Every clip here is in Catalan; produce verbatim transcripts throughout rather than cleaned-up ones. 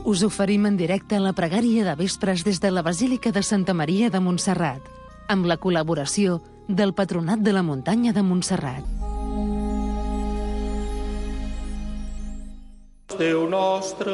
Us oferim en directe la pregària de vespres des de la Basílica de Santa Maria de Montserrat, amb la col·laboració del Patronat de la Muntanya de Montserrat. Déu nostre,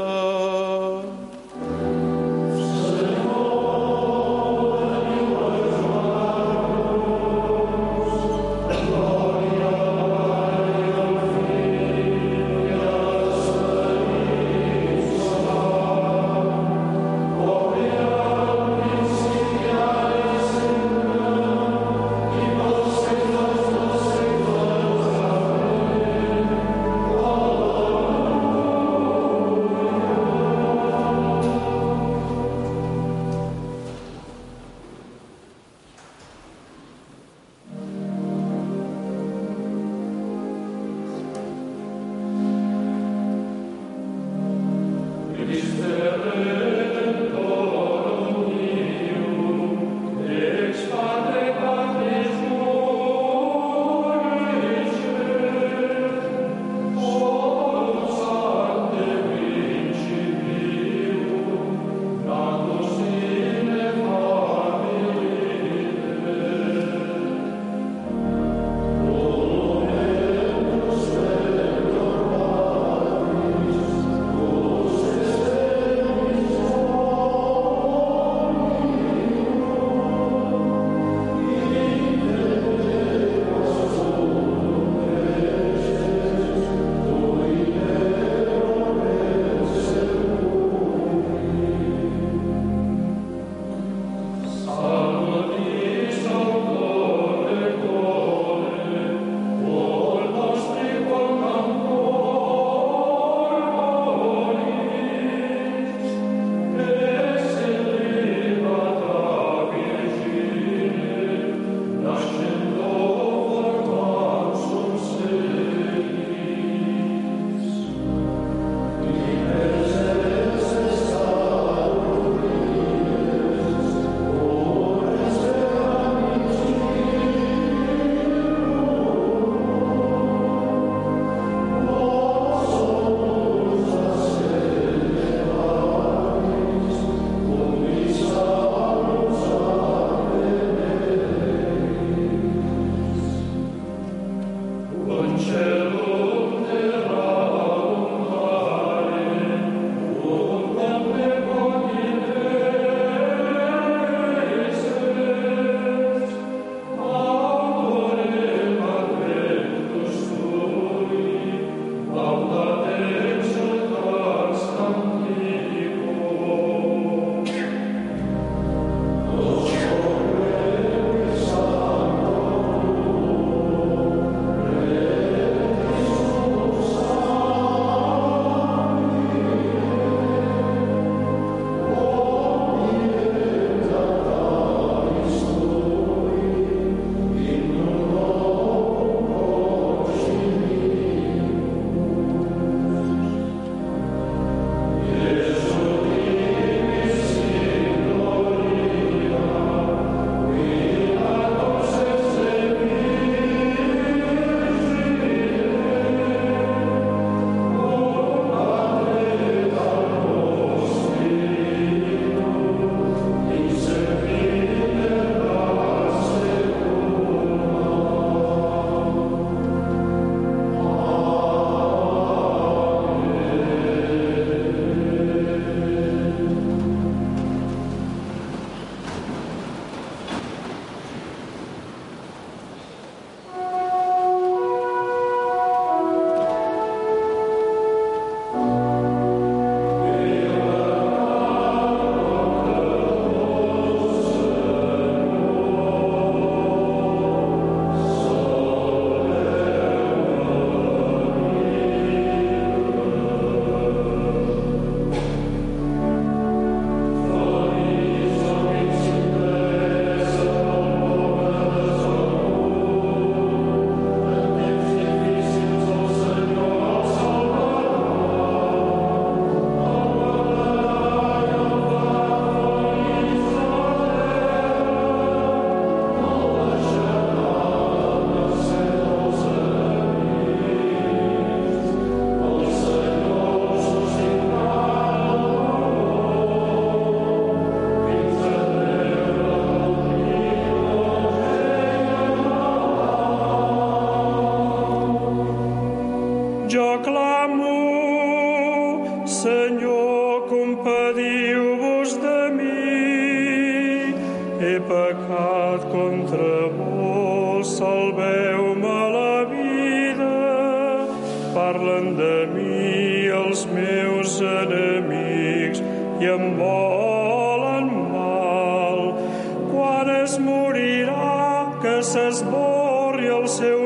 parlen de mi els meus enemics i em volen mal. Quan es morirà, que s'esborri el seu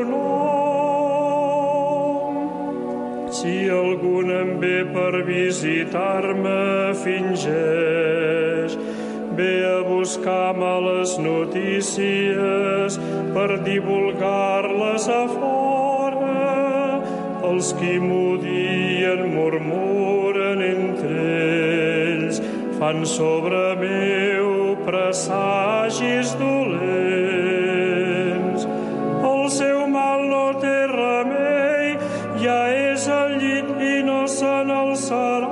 nom. Si algun em ve per visitar-me, fingeix, ve a buscar males notícies per divulgar-les a fora. Els qui m'odien murmuren entre ells, fan sobre meu presagis dolents. El seu mal no té remei, ja és al llit i no se n'alçarà.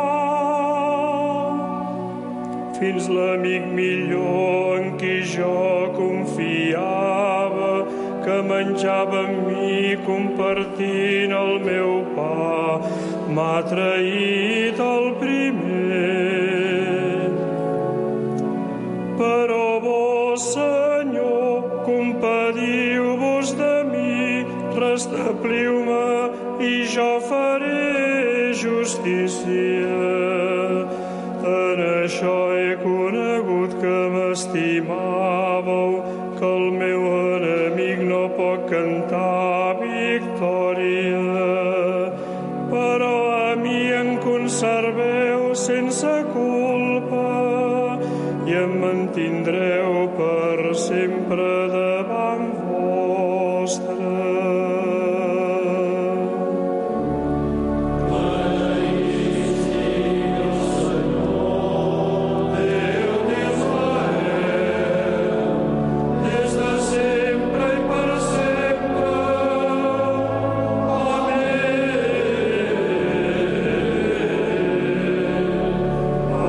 Fins l'amic millor en qui jo confiava, que menjava amb mi compartint el meu pa, m'ha traït el primer. Però vos, Senyor, compadiu-vos de mi, restabliu-me i jo faré justícia. En això he conegut que m'estimàveu, que el meu enemic no pot cantar victòria. Però a mi em conserveu sense culpa i em mantindreu per sempre davant vostre. Amen.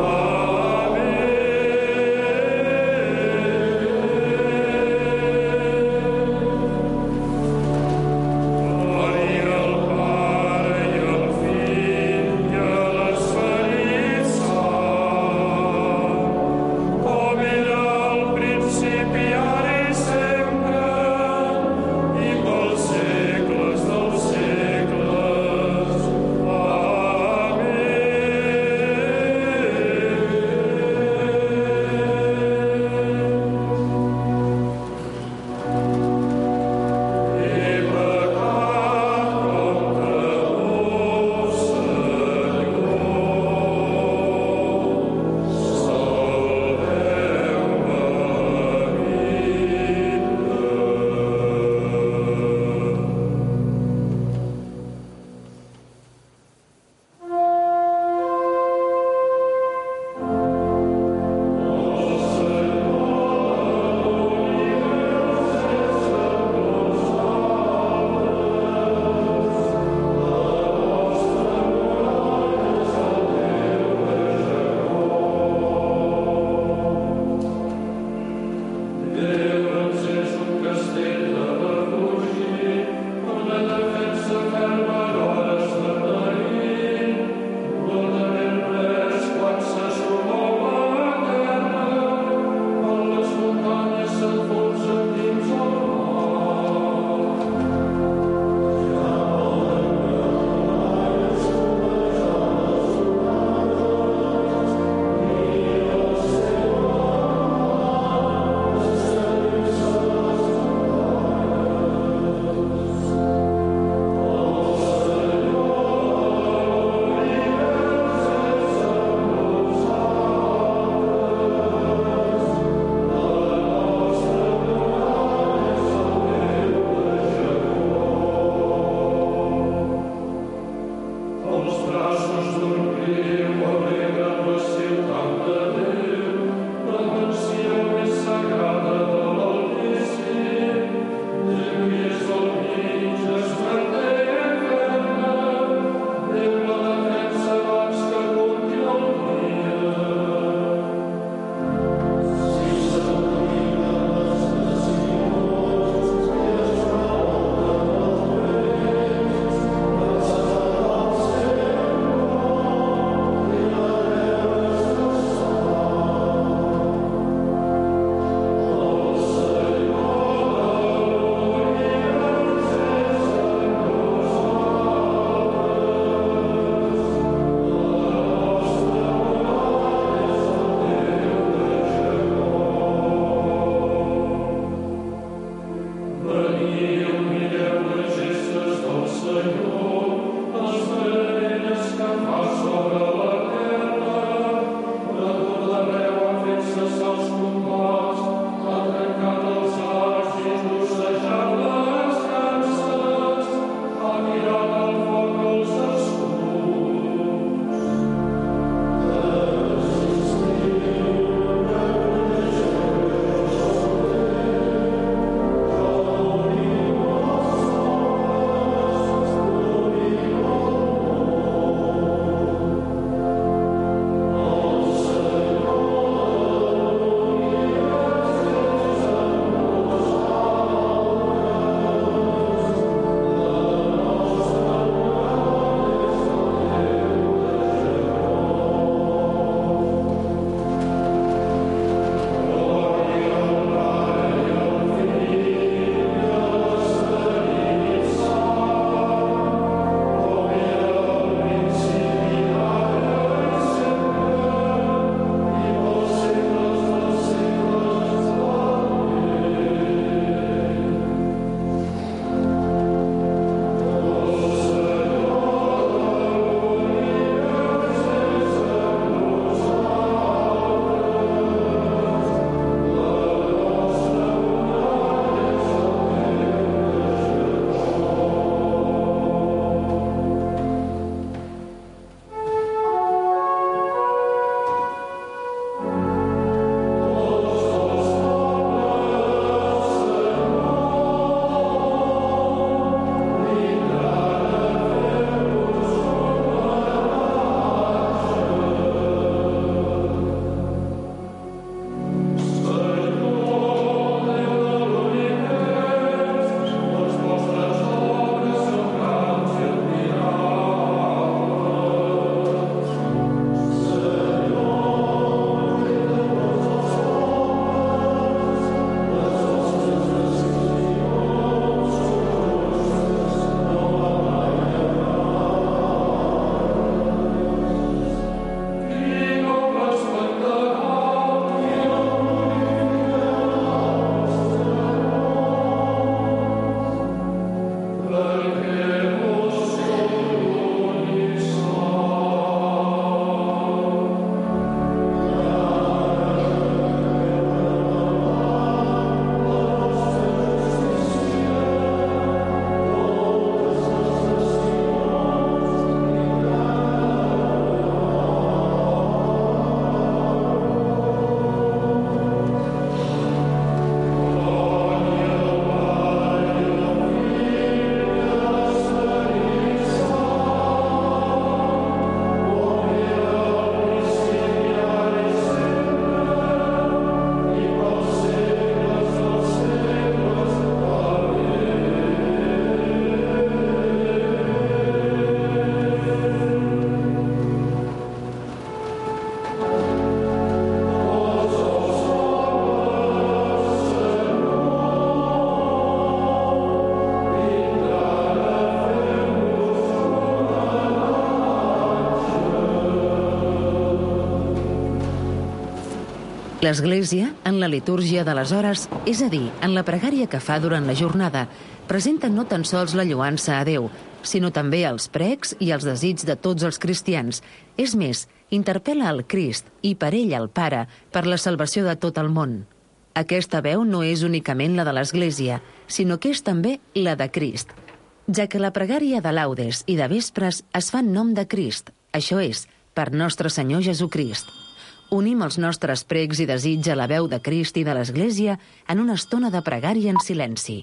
L'Església, en la litúrgia de les hores, és a dir, en la pregària que fa durant la jornada, presenta no tan sols la lloança a Déu, sinó també els precs i els desigs de tots els cristians. És més, interpel·la al Crist i per ell al Pare per la salvació de tot el món. Aquesta veu no és únicament la de l'Església, sinó que és també la de Crist, ja que la pregària de laudes i de vespres es fa en nom de Crist, això és, per nostre Senyor Jesucrist. Unim els nostres pregs i desig a la veu de Crist i de l'Església en una estona de pregària en silenci.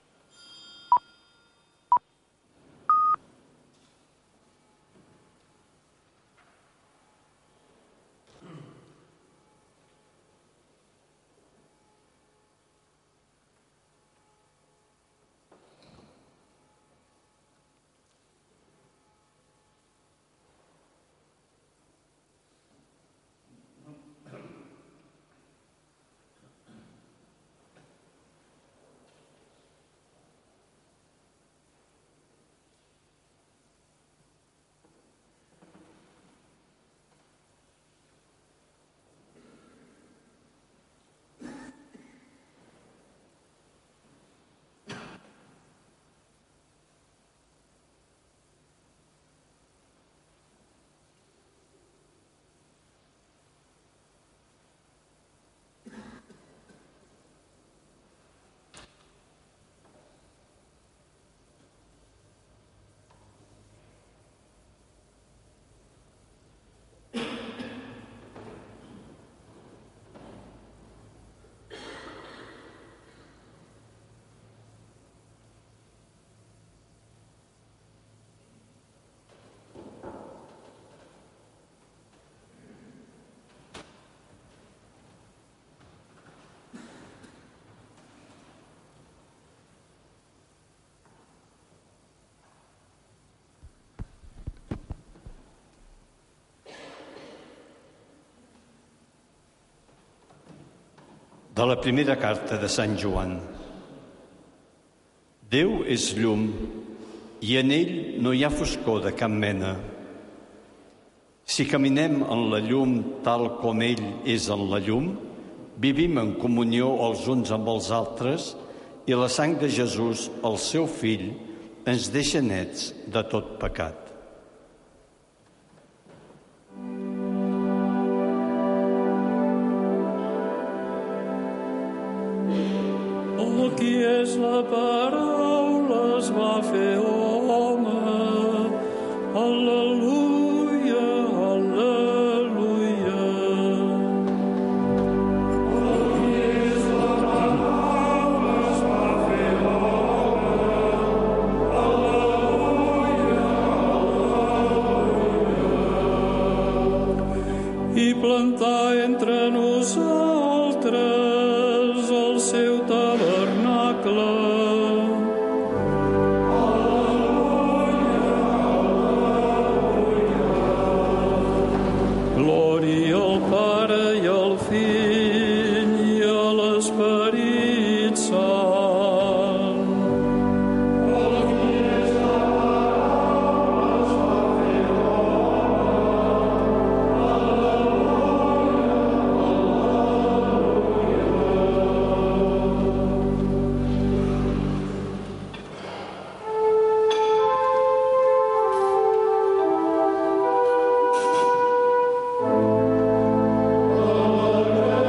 De la primera carta de Sant Joan. Déu és llum i en ell no hi ha foscor de cap mena. Si caminem en la llum tal com ell és en la llum, vivim en comunió els uns amb els altres i la sang de Jesús, el seu fill, ens deixa nets de tot pecat. Qui és la paraula es va fer home. Al·leluia, al·leluia. Qui és la paraula es va fer home. Al·leluia, al·leluia. I plantar entre nosaltres el seu tabernacle. Glòria al Pare i al Fill i a l'Esperit Sant. Qui és la paraula es va fer home.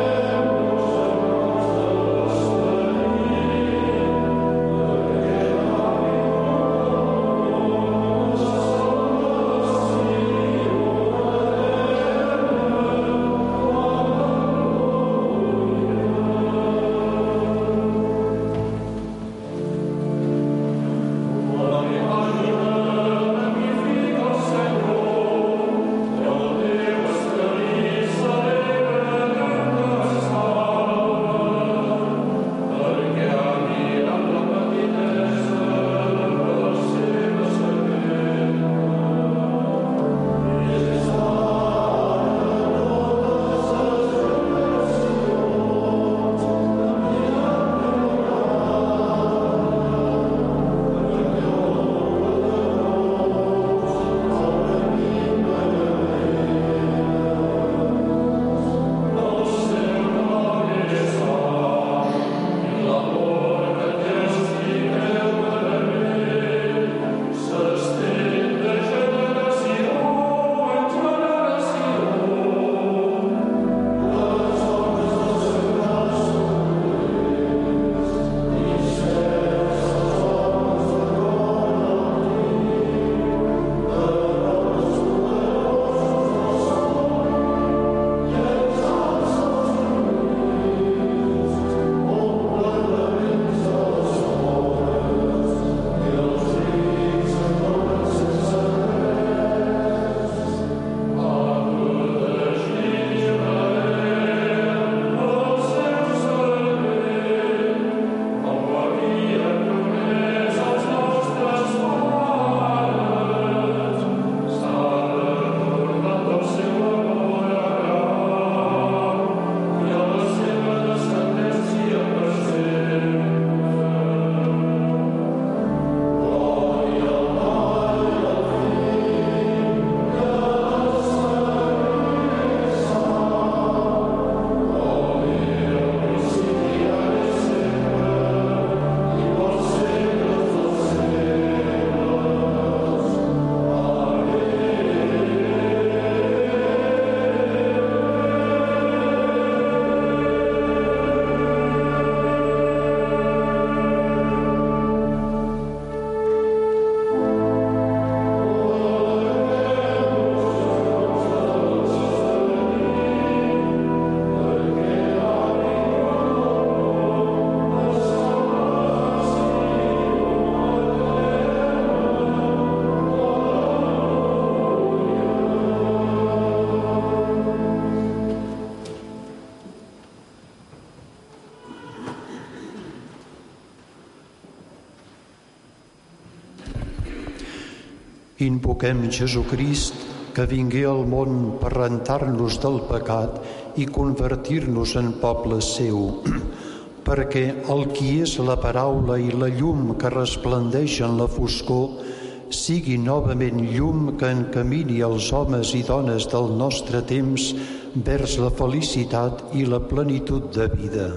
Invoquem Jesucrist, que vingué al món per rentar-nos del pecat i convertir-nos en poble seu, perquè el qui és la paraula i la llum que resplendeix en la foscor sigui novament llum que encamini els homes i dones del nostre temps vers la felicitat i la plenitud de vida.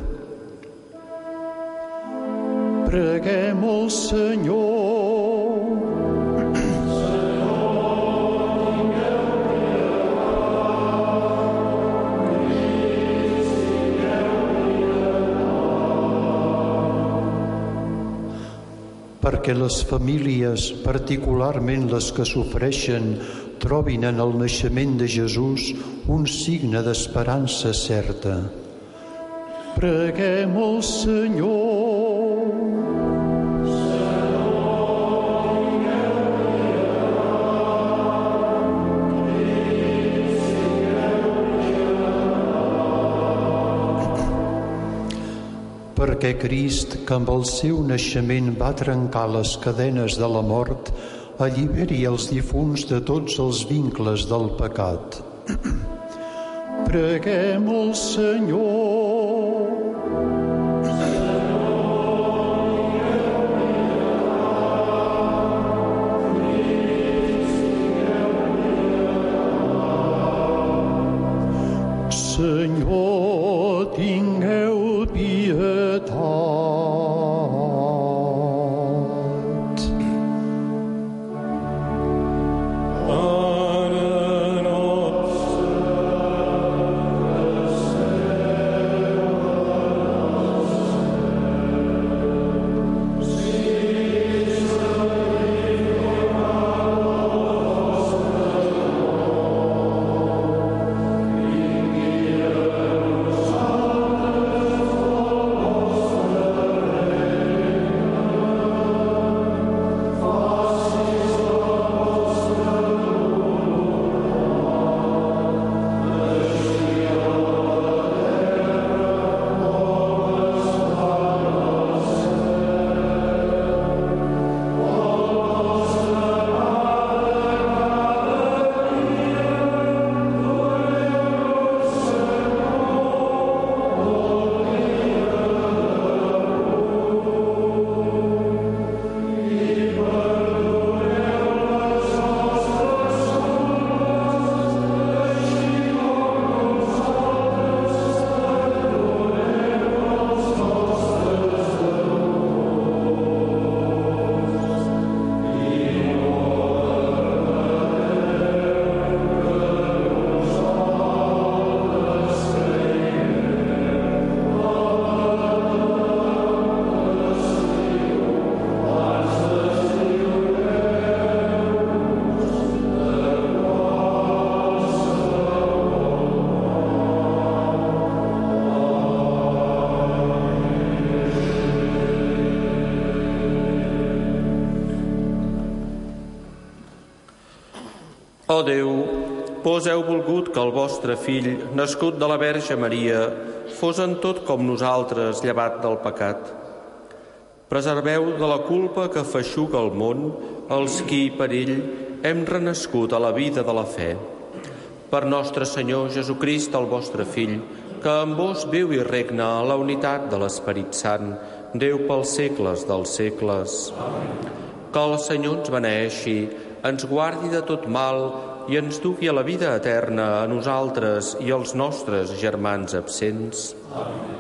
Preguem al Senyor. Perquè les famílies, particularment les que sofreixen, trobin en el naixement de Jesús un signe d'esperança certa. Preguem al Senyor. Perquè Crist, que amb el seu naixement va trencar les cadenes de la mort, alliberi els difunts de tots els vincles del pecat. Preguem al Senyor. Senyor, tingueu pietat. Ó Déu, vós heu volgut que el vostre fill, nascut de la Verge Maria, fos en tot com nosaltres, llevat del pecat. Preserveu de la culpa que feixuga el món els qui, per ell, hem renascut a la vida de la fe. Per nostre Senyor Jesucrist, el vostre Fill, que amb vos viu i regna a la unitat de l'Esperit Sant, Déu pels segles dels segles. Que el Senyor ens beneeixi, ens guardi de tot mal i ens dugui a la vida eterna a nosaltres i als nostres germans absents. Amén.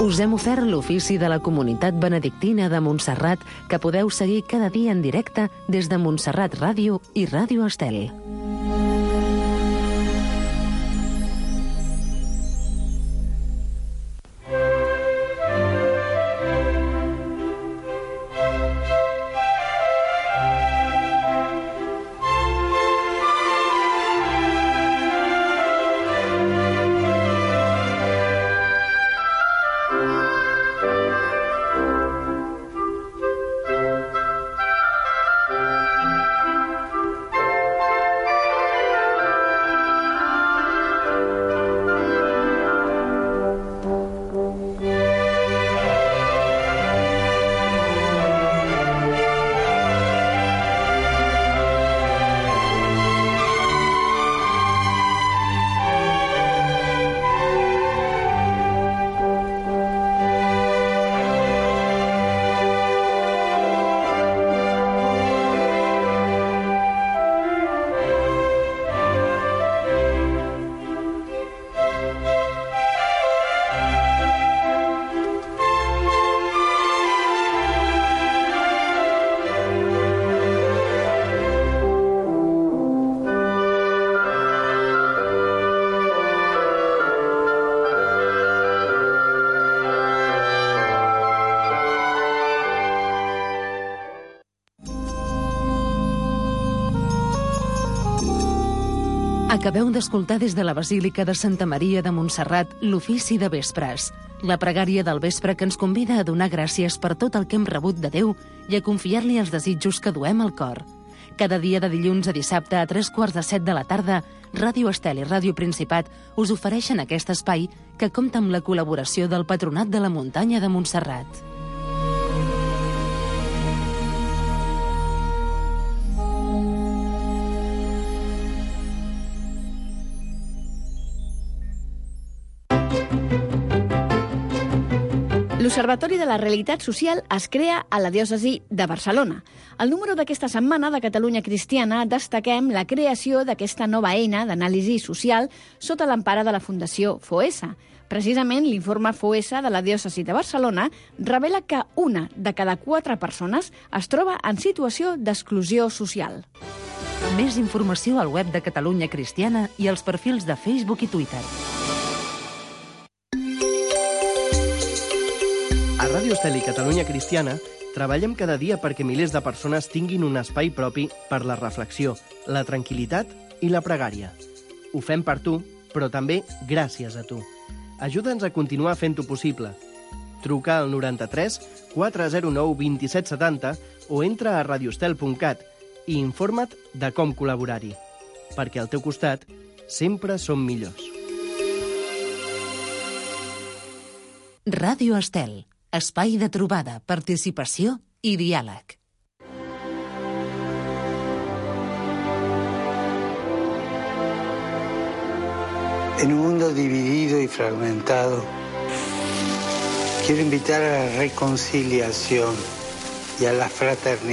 Us hem ofert l'ofici de la Comunitat Benedictina de Montserrat, que podeu seguir cada dia en directe des de Montserrat Ràdio i Ràdio Estel. Acabeu d'escoltar des de la Basílica de Santa Maria de Montserrat l'ofici de vespres, la pregària del vespre que ens convida a donar gràcies per tot el que hem rebut de Déu i a confiar-li els desitjos que duem al cor. Cada dia de dilluns a dissabte a tres quarts de set de la tarda, Ràdio Estel i Ràdio Principat us ofereixen aquest espai que compta amb la col·laboració del Patronat de la Muntanya de Montserrat. L'Observatori de la Realitat Social es crea a la diòcesi de Barcelona. Al número d'aquesta setmana de Catalunya Cristiana destaquem la creació d'aquesta nova eina d'anàlisi social sota l'empara de la Fundació FOESA. Precisament, l'informe FOESA de la diòcesi de Barcelona revela que una de cada quatre persones es troba en situació d'exclusió social. Més informació al web de Catalunya Cristiana i als perfils de Facebook i Twitter. A Ràdio Estel i Catalunya Cristiana treballem cada dia perquè milers de persones tinguin un espai propi per la reflexió, la tranquil·litat i la pregària. Ho fem per tu, però també gràcies a tu. Ajuda'ns a continuar fent-ho possible. Truca al noranta-tres quatre zero nou vint-i-set setanta o entra a radiostel punt cat i informa't de com col·laborar-hi. Perquè al teu costat sempre som millors. Ràdio Estel. Espai de trobada, participació i diàleg. En un mundo dividido y fragmentado, quiero invitar a la reconciliación y a la fraternidad.